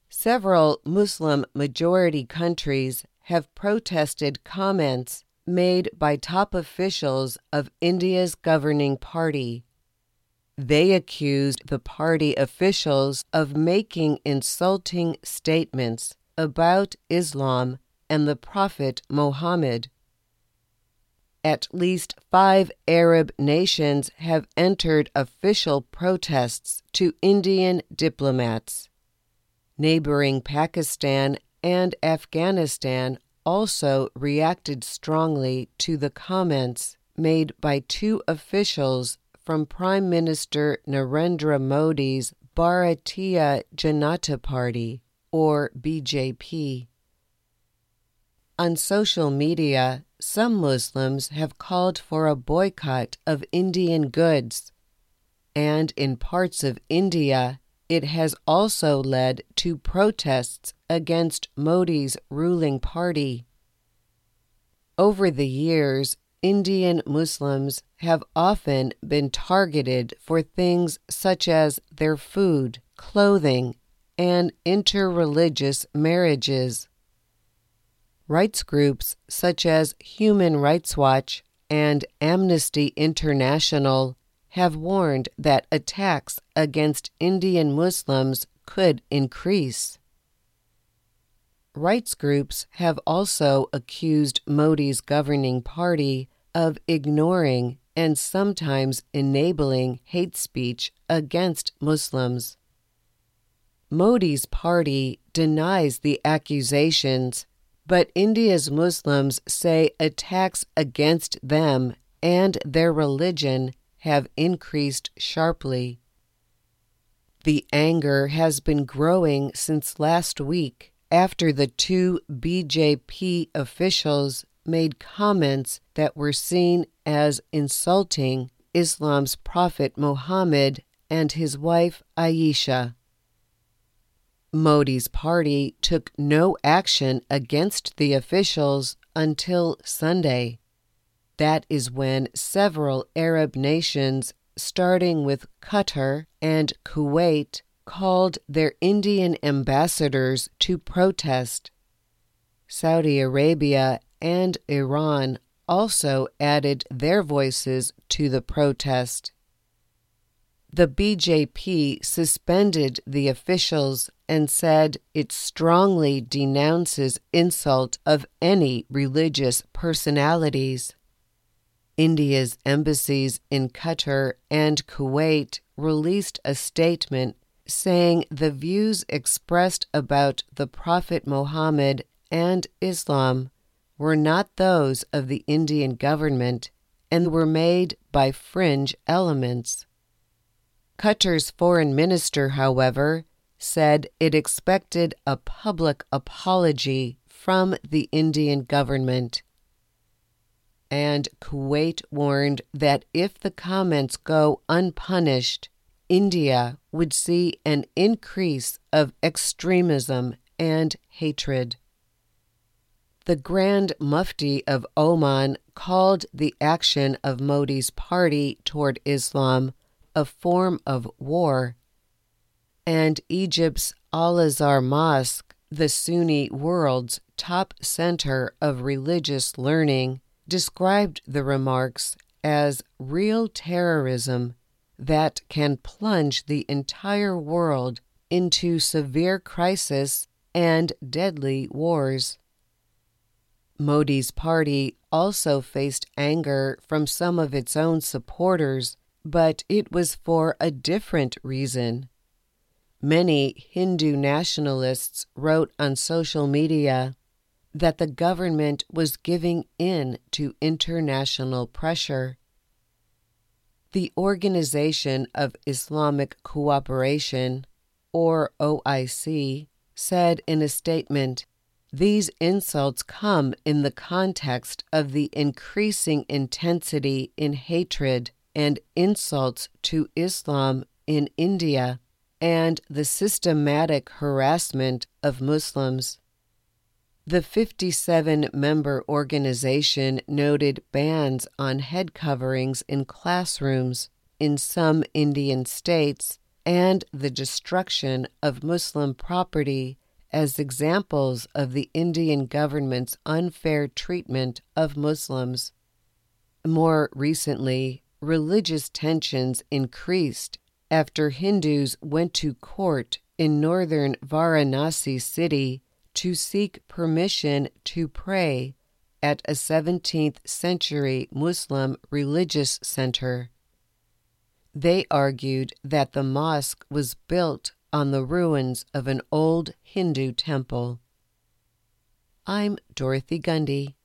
Several Muslim-majority countries have protested comments made by top officials of India's governing party. They accused the party officials of making insulting statements about Islam and the Prophet Muhammad. At least 5 Arab nations have entered official protests to Indian diplomats. Neighboring Pakistan and Afghanistan also reacted strongly to the comments made by 2 officials from Prime Minister Narendra Modi's Bharatiya Janata Party, or BJP. On social media, some Muslims have called for a boycott of Indian goods, and in parts of India, it has also led to protests against Modi's ruling party. Over the years, Indian Muslims have often been targeted for things such as their food, clothing, and interreligious marriages. Rights groups such as Human Rights Watch and Amnesty International have warned that attacks against Indian Muslims could increase. Rights groups have also accused Modi's governing party of ignoring and sometimes enabling hate speech against Muslims. Modi's party denies the accusations, but India's Muslims say attacks against them and their religion have increased sharply. The anger has been growing since last week after the 2 BJP officials made comments that were seen as insulting Islam's Prophet Muhammad and his wife Aisha. Modi's party took no action against the officials until Sunday. That is when several Arab nations, starting with Qatar and Kuwait, called their Indian ambassadors to protest. Saudi Arabia and Iran also added their voices to the protest. The BJP suspended the officials and said it strongly denounces insult of any religious personalities. India's embassies in Qatar and Kuwait released a statement saying the views expressed about the Prophet Muhammad and Islam were not those of the Indian government and were made by fringe elements. Qatar's foreign minister, however, said it expected a public apology from the Indian government. And Kuwait warned that if the comments go unpunished, India would see an increase of extremism and hatred. The Grand Mufti of Oman called the action of Modi's party toward Islam a form of war, and Egypt's Al-Azhar Mosque, the Sunni world's top center of religious learning, described the remarks as real terrorism that can plunge the entire world into severe crisis and deadly wars. Modi's party also faced anger from some of its own supporters, but it was for a different reason. Many Hindu nationalists wrote on social media that the government was giving in to international pressure. The Organization of Islamic Cooperation, or OIC, said in a statement, "These insults come in the context of the increasing intensity in hatred and insults to Islam in India and the systematic harassment of Muslims." The 57-member organization noted bans on head coverings in classrooms in some Indian states and the destruction of Muslim property as examples of the Indian government's unfair treatment of Muslims. More recently, religious tensions increased after Hindus went to court in northern Varanasi city to seek permission to pray at a 17th century Muslim religious center. They argued that the mosque was built on the ruins of an old Hindu temple. I'm Dorothy Gundy.